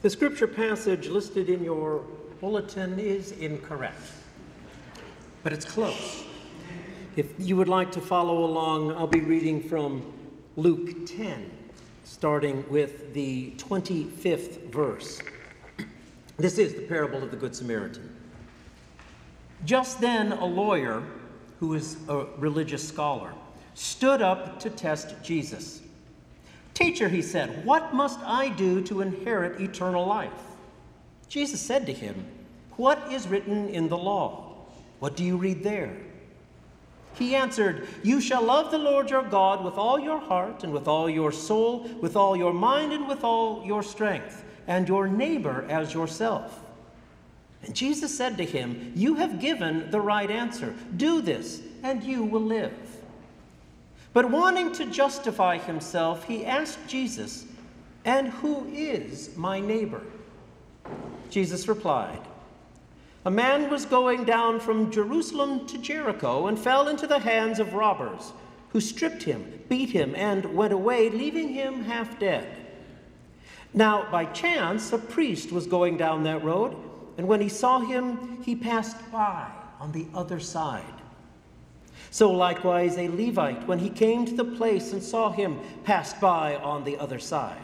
The scripture passage listed in your bulletin is incorrect, but it's close. If you would like to follow along, I'll be reading from Luke 10, starting with the 25th verse. This is the parable of the Good Samaritan. Just then, a lawyer, who is a religious scholar, stood up to test Jesus. "Teacher," he said, "what must I do to inherit eternal life?" Jesus said to him, "What is written in the law? What do you read there?" He answered, "You shall love the Lord your God with all your heart and with all your soul, with all your mind and with all your strength, and your neighbor as yourself." And Jesus said to him, "You have given the right answer. Do this, and you will live." But wanting to justify himself, he asked Jesus, "And who is my neighbor?" Jesus replied, "A man was going down from Jerusalem to Jericho and fell into the hands of robbers, who stripped him, beat him, and went away, leaving him half dead. Now, by chance, a priest was going down that road, and when he saw him, he passed by on the other side. So likewise a Levite, when he came to the place and saw him, passed by on the other side.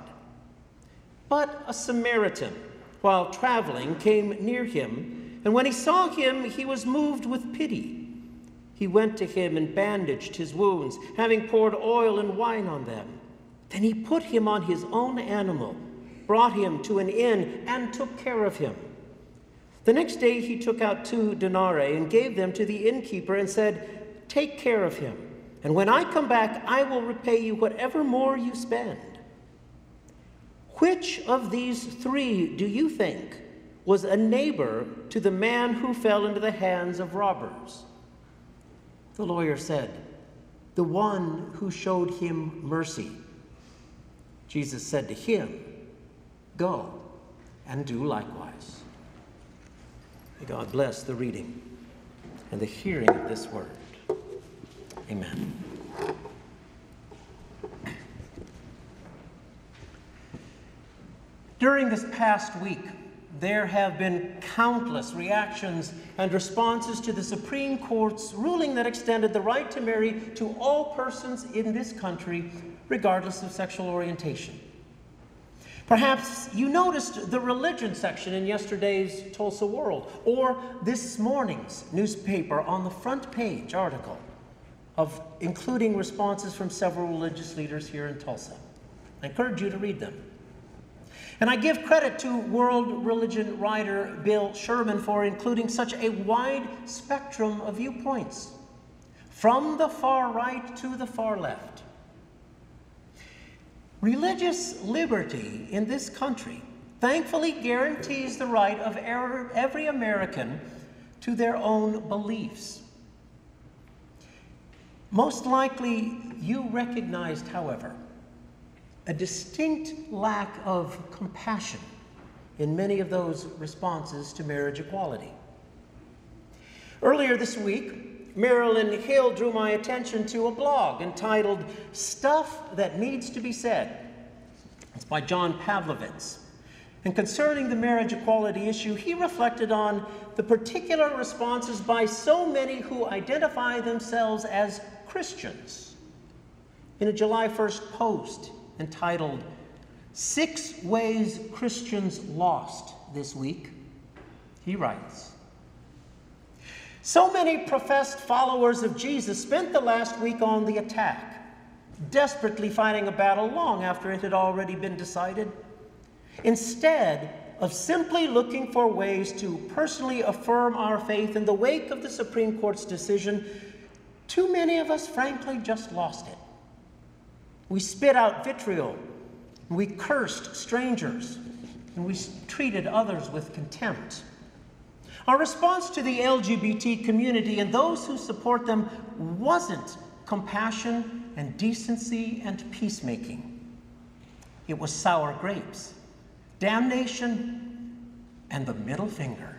But a Samaritan, while traveling, came near him, and when he saw him, he was moved with pity. He went to him and bandaged his wounds, having poured oil and wine on them. Then he put him on his own animal, brought him to an inn, and took care of him. The next day he took out 2 denarii and gave them to the innkeeper and said, 'Take care of him, and when I come back, I will repay you whatever more you spend.' Which of these 3 do you think was a neighbor to the man who fell into the hands of robbers?" The lawyer said, "The one who showed him mercy." Jesus said to him, "Go and do likewise." May God bless the reading and the hearing of this word. Amen. During this past week, there have been countless reactions and responses to the Supreme Court's ruling that extended the right to marry to all persons in this country, regardless of sexual orientation. Perhaps you noticed the religion section in yesterday's Tulsa World, or this morning's newspaper on the front page article of including responses from several religious leaders here in Tulsa. I encourage you to read them. And I give credit to world religion writer Bill Sherman for including such a wide spectrum of viewpoints, from the far right to the far left. Religious liberty in this country thankfully guarantees the right of every American to their own beliefs. Most likely, you recognized, however, a distinct lack of compassion in many of those responses to marriage equality. Earlier this week, Marilyn Hill drew my attention to a blog entitled "Stuff That Needs to Be Said." It's by John Pavlovitz. And concerning the marriage equality issue, he reflected on the particular responses by so many who identify themselves as Christians. In a July 1st post entitled "6 Ways Christians Lost This Week," he writes, "So many professed followers of Jesus spent the last week on the attack, desperately fighting a battle long after it had already been decided. Instead of simply looking for ways to personally affirm our faith in the wake of the Supreme Court's decision, too many of us frankly just lost it. We spit out vitriol, and we cursed strangers, and we treated others with contempt. Our response to the LGBT community and those who support them wasn't compassion and decency and peacemaking. It was sour grapes, damnation, and the middle finger."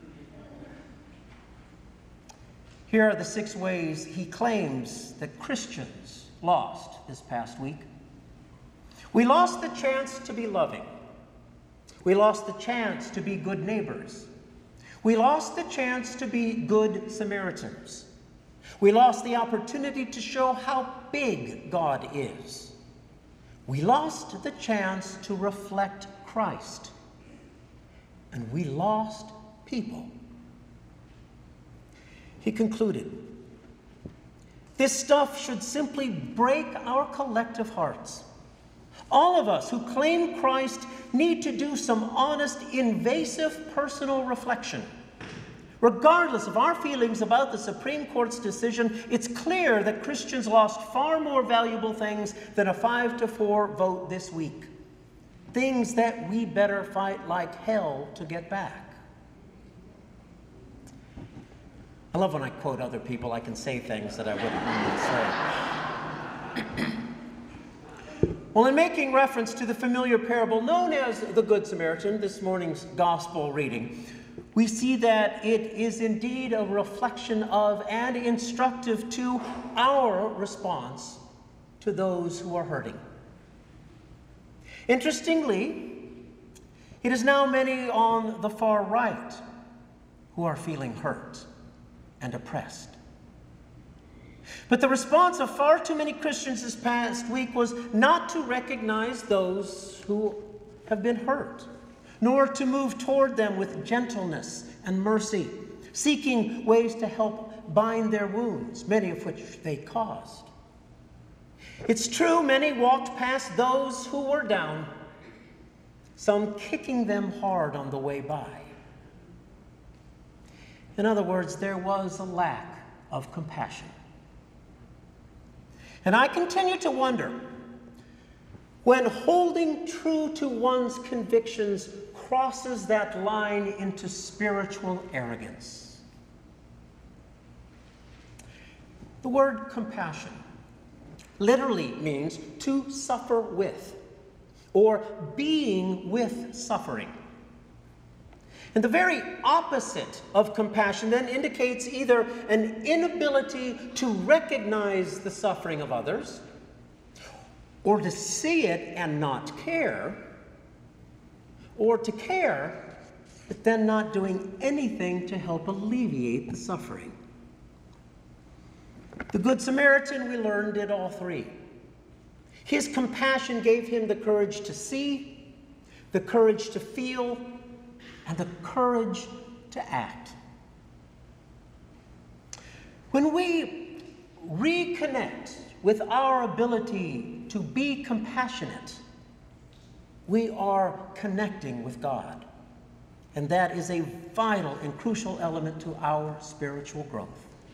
Here are the 6 ways he claims that Christians lost this past week. We lost the chance to be loving. We lost the chance to be good neighbors. We lost the chance to be good Samaritans. We lost the opportunity to show how big God is. We lost the chance to reflect Christ. And we lost people. He concluded, this stuff should simply break our collective hearts. All of us who claim Christ need to do some honest, invasive personal reflection. Regardless of our feelings about the Supreme Court's decision, it's clear that Christians lost far more valuable things than a 5-4 vote this week. Things that we better fight like hell to get back. I love when I quote other people. I can say things that I wouldn't normally say. Well, in making reference to the familiar parable known as the Good Samaritan, this morning's gospel reading, we see that it is indeed a reflection of and instructive to our response to those who are hurting. Interestingly, it is now many on the far right who are feeling hurt and oppressed. But the response of far too many Christians this past week was not to recognize those who have been hurt, nor to move toward them with gentleness and mercy, seeking ways to help bind their wounds, many of which they caused. It's true, many walked past those who were down, some kicking them hard on the way by. In other words, there was a lack of compassion. And I continue to wonder, when holding true to one's convictions crosses that line into spiritual arrogance. The word compassion literally means to suffer with, or being with suffering. And the very opposite of compassion then indicates either an inability to recognize the suffering of others, or to see it and not care, or to care, but then not doing anything to help alleviate the suffering. The Good Samaritan, we learned, did all three. His compassion gave him the courage to see, the courage to feel, and the courage to act. When we reconnect with our ability to be compassionate, we are connecting with God. And that is a vital and crucial element to our spiritual growth.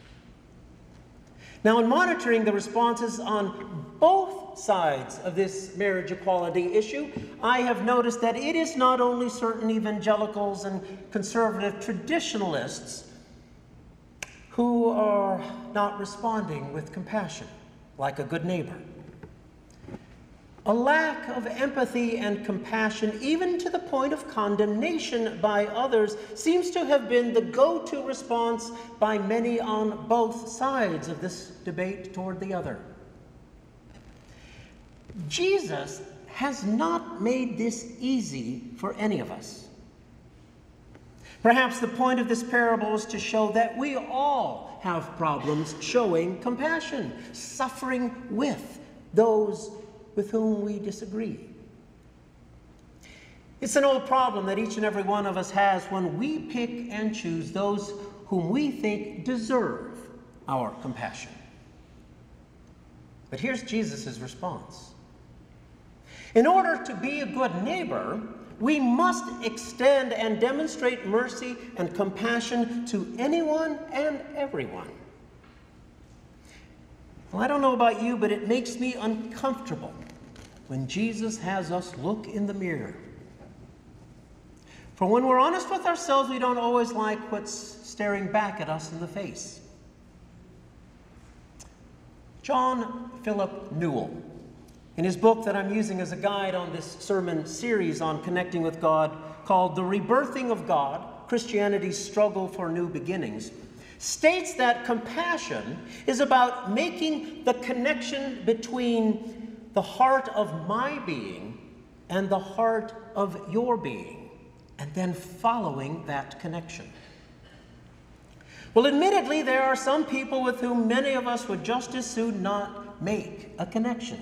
Now, in monitoring the responses on both sides of this marriage equality issue, I have noticed that it is not only certain evangelicals and conservative traditionalists who are not responding with compassion, like a good neighbor. A lack of empathy and compassion, even to the point of condemnation by others, seems to have been the go-to response by many on both sides of this debate toward the other. Jesus has not made this easy for any of us. Perhaps the point of this parable is to show that we all have problems showing compassion, suffering with those with whom we disagree. It's an old problem that each and every one of us has when we pick and choose those whom we think deserve our compassion. But here's Jesus' response. In order to be a good neighbor, we must extend and demonstrate mercy and compassion to anyone and everyone. Well, I don't know about you, but it makes me uncomfortable when Jesus has us look in the mirror. For when we're honest with ourselves, we don't always like what's staring back at us in the face. John Philip Newell, in his book that I'm using as a guide on this sermon series on connecting with God, called The Rebirthing of God, Christianity's Struggle for New Beginnings, states that compassion is about making the connection between the heart of my being and the heart of your being. and then following that connection. Well, admittedly, there are some people with whom many of us would just as soon not make a connection.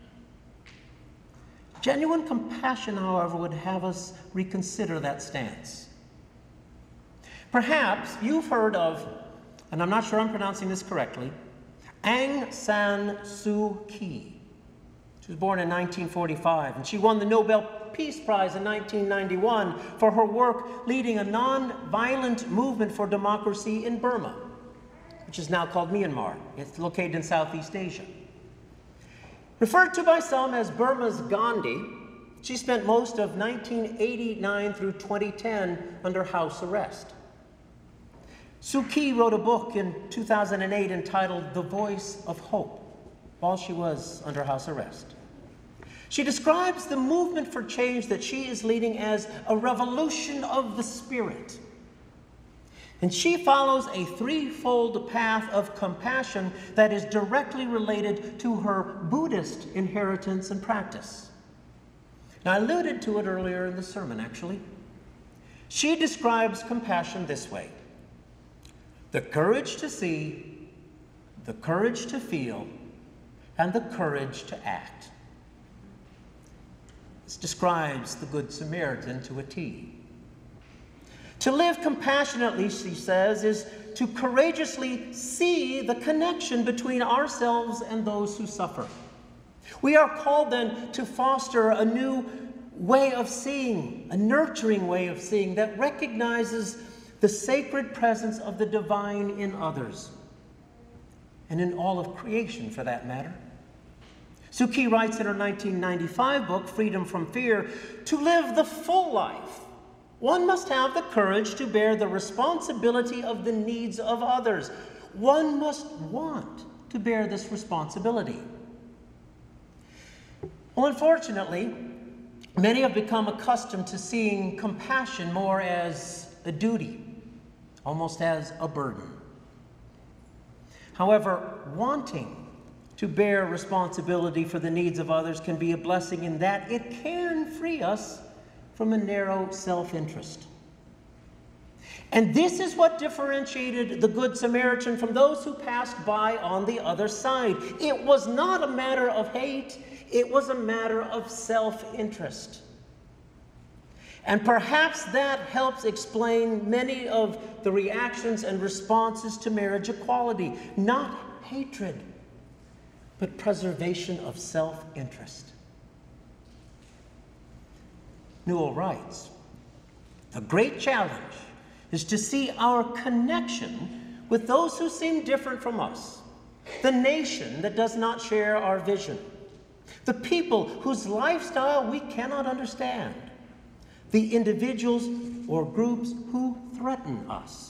Genuine compassion, however, would have us reconsider that stance. Perhaps you've heard of, and I'm not sure I'm pronouncing this correctly, Aung San Suu Kyi. She was born in 1945, and she won the Nobel Peace Prize in 1991 for her work leading a non-violent movement for democracy in Burma, which is now called Myanmar. It's located in Southeast Asia. Referred to by some as Burma's Gandhi, she spent most of 1989 through 2010 under house arrest. Suu Kyi wrote a book in 2008 entitled The Voice of Hope while she was under house arrest. She describes the movement for change that she is leading as a revolution of the spirit. And she follows a threefold path of compassion that is directly related to her Buddhist inheritance and practice. Now, I alluded to it earlier in the sermon, actually. She describes compassion this way: the courage to see, the courage to feel, and the courage to act. This describes the Good Samaritan to a T. To live compassionately, she says, is to courageously see the connection between ourselves and those who suffer. We are called then to foster a new way of seeing, a nurturing way of seeing that recognizes the sacred presence of the divine in others, and in all of creation for that matter. Suu Kyi writes in her 1995 book, Freedom from Fear, to live the full life, one must have the courage to bear the responsibility of the needs of others. One must want to bear this responsibility. Well, unfortunately, many have become accustomed to seeing compassion more as a duty, almost as a burden. However, wanting to bear responsibility for the needs of others can be a blessing in that it can free us from a narrow self-interest. And this is what differentiated the Good Samaritan from those who passed by on the other side. It was not a matter of hate, it was a matter of self-interest. And perhaps that helps explain many of the reactions and responses to marriage equality. Not hatred, but preservation of self-interest. Newell writes, the great challenge is to see our connection with those who seem different from us, the nation that does not share our vision, the people whose lifestyle we cannot understand, the individuals or groups who threaten us.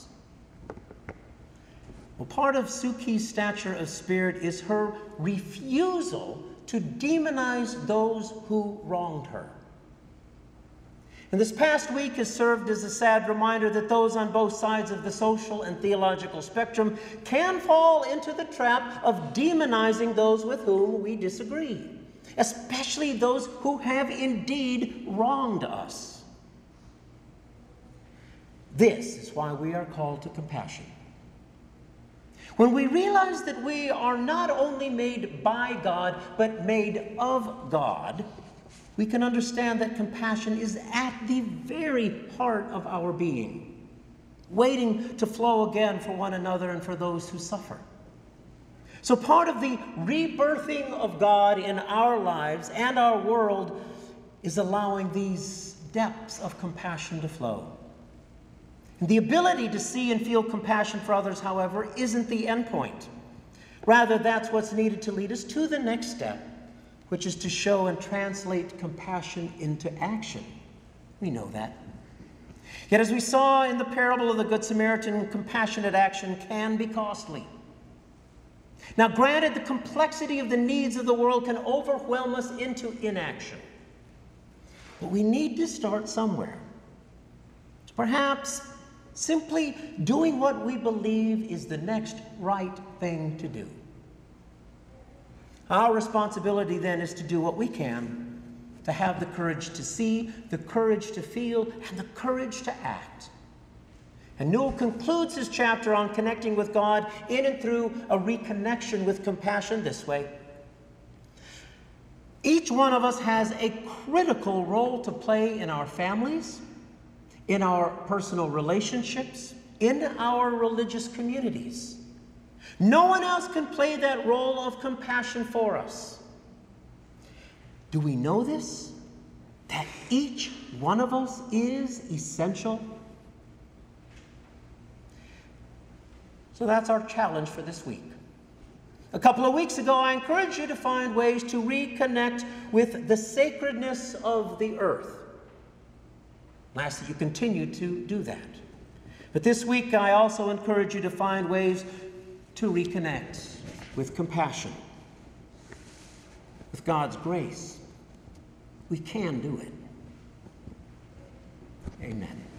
Well, part of Suu Kyi's stature of spirit is her refusal to demonize those who wronged her. And this past week has served as a sad reminder that those on both sides of the social and theological spectrum can fall into the trap of demonizing those with whom we disagree, especially those who have indeed wronged us. This is why we are called to compassion. When we realize that we are not only made by God, but made of God, we can understand that compassion is at the very heart of our being, waiting to flow again for one another and for those who suffer. So part of the rebirthing of God in our lives and our world is allowing these depths of compassion to flow. And the ability to see and feel compassion for others, however, isn't the end point. Rather, that's what's needed to lead us to the next step, which is to show and translate compassion into action. We know that. Yet as we saw in the parable of the Good Samaritan, compassionate action can be costly. Now, granted, the complexity of the needs of the world can overwhelm us into inaction. But we need to start somewhere. Perhaps simply doing what we believe is the next right thing to do. Our responsibility then is to do what we can to have the courage to see, the courage to feel, and the courage to act. And Newell concludes his chapter on connecting with God in and through a reconnection with compassion this way. Each one of us has a critical role to play in our families, in our personal relationships, in our religious communities. No one else can play that role of compassion for us. Do we know this? That each one of us is essential? So that's our challenge for this week. A couple of weeks ago, I encouraged you to find ways to reconnect with the sacredness of the earth. I ask that you continue to do that. But this week, I also encourage you to find ways to reconnect with compassion, with God's grace. We can do it. Amen.